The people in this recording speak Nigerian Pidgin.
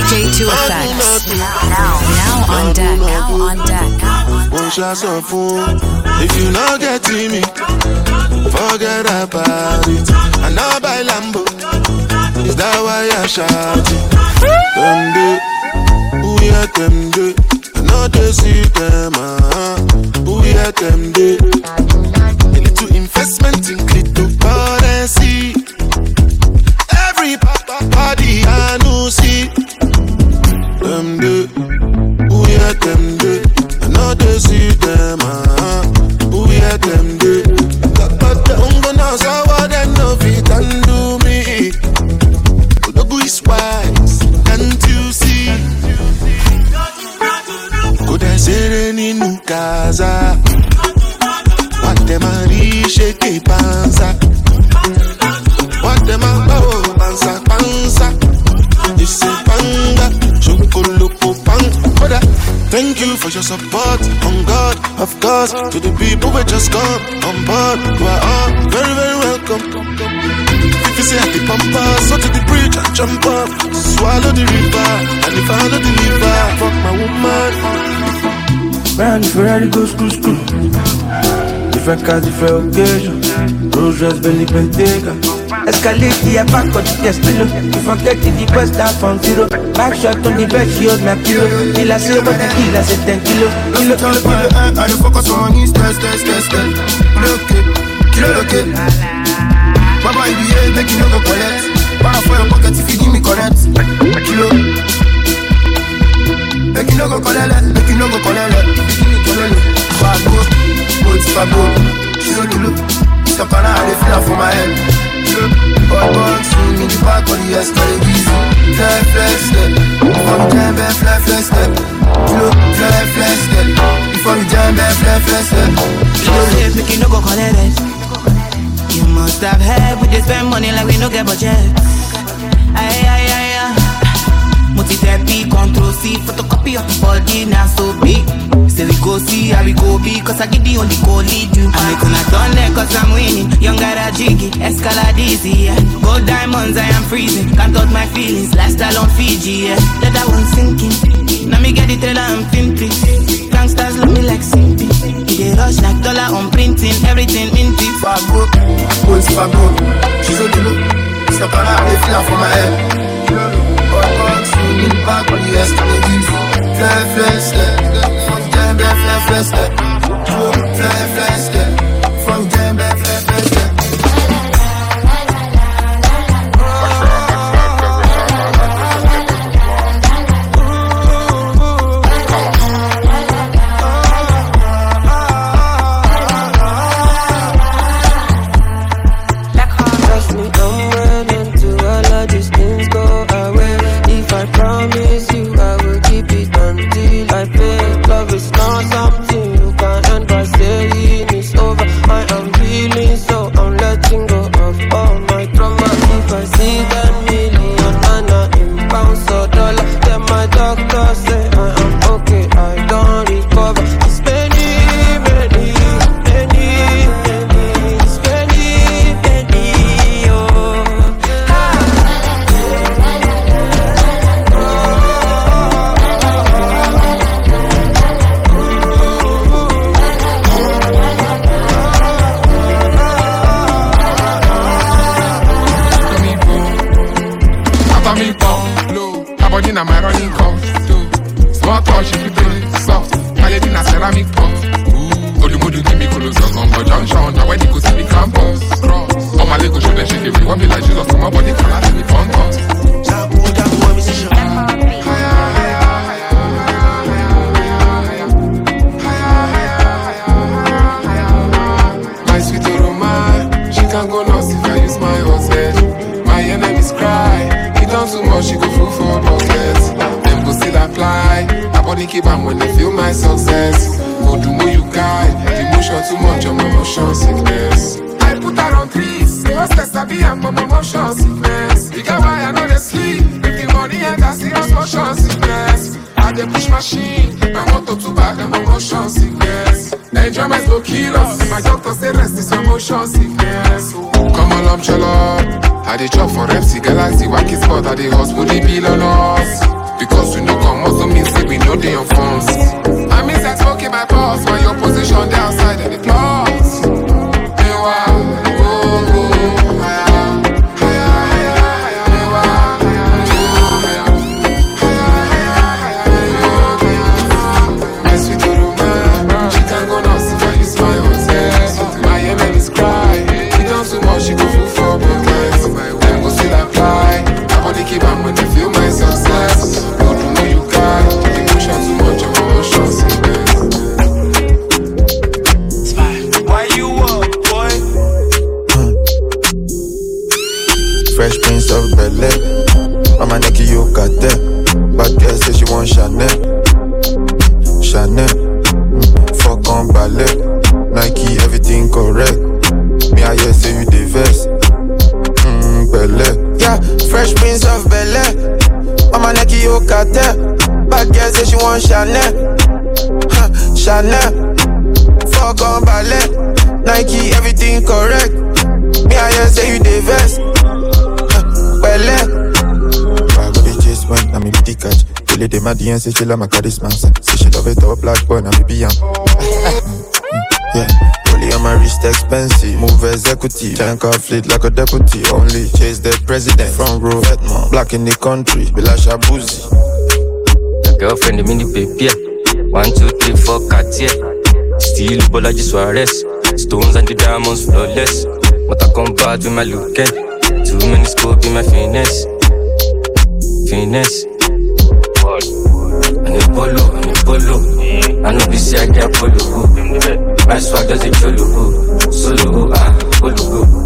J2 Effects. Now on deck. One shot of phone. If you not getting me, forget about it. And now by Lambo, is that why I shouting? Them day, who hear them day? I know they see them, who hear them day? A little investment in cryptocurrency. Everybody I know see. Them day, who hear them day? I know they see them, who hear them day? I'm gonna say what they know fit and do me. Odogu is wise, can't you see? Could I say any new casa? What them a riche que panza? What them a go panza? This is panga, chocolate pang. Thank you for your support, on God, of course. To the people who just come on board, you are all very, very welcome. If you say at the pampas, so to the bridge and jump up, swallow the river, and if I know the liver, fuck my woman. Man, Ferrari go school. Different cars, different occasion. Rose dress, belly, Bentayga. Escalate the back of the destiny. If I get to the best down from zero. Back shot on the bed, she hold my pillow. Till I say about the kill, I say 10 kilo. Kilo, I don't focus on his test. Kilo. Baba, you behave, make you no go collect. Power for your pocket if you give me correct. Kilo. Make you no go collect. Fabo. Kilo. Stop and I feel for my head. All box in the back on the escalator. Before we jam back, flex step. Kilo, flex step. Before we jam back, flex step. Kilo, make you no go collect it. You must have heard we just spend money like we no get budget. Aye. Multi-therapy, Control-C, photocopy of the body now so big. Say we go see how we go be, cause I get the only goal lead you. I make una done there cause I'm winning. Younger than Jiggy, Escalade easy, yeah. Gold diamonds, I am freezing. Can't touch my feelings, lifestyle on Fiji, yeah. Let that one sinking. Now me get the trailer, I'm pimping. Gangsters love me like simping. They rush like dollar on printing, everything minty. Fabo, she's a little. Stop and I feel for my head. All box in the back on the escalator. Flex step. From jam back, flex step. Flex step. From jam back, flex step. I dey chop for FC Galaxy, wacky spot, I dey hustle, they bill on us. Because we no come also mean say we know they on phones. I miss that smoking my pulse while your position there outside and the applause. Hey, wow, she go full for buckets. Then go see that fly. I wanna keep on when I feel my success. Good to know you got emotion too much of emotions. Why you up, boy? Fresh Prince of Bel-Air. Mama Neki you got that. Bad girl say she want Chanel. Chanel. Fuck on ballet. Nike everything correct. Me I hear say you the vest. Bel-Air. Yeah, Fresh Prince of Bel-Air. Mama Neki you got that. Bad girl say she want Chanel. Chanel. Fuck on ballet. Nike everything correct. Me I hear say you the vest. Bel-Air. I go the chase when I'm in the catch. Kill it, my DN say she love my charisma. Say she love it all black boy, I'm baby young. Yeah. On my wrist expensive, move executive. Tank off fleet like a deputy. Only chase the president. Front row, Vetman. Black in the country, Bilasha Boozy. The girlfriend, the mini baby. 1, 2, 3, 4, Cartier. Steel, Bolaji Suarez. Stones and the diamonds flawless. But I come back with my look at. Too many scope in my finesse. Finesse. And a polo. I know this year I get polo. My swag does it solo, solo, polo.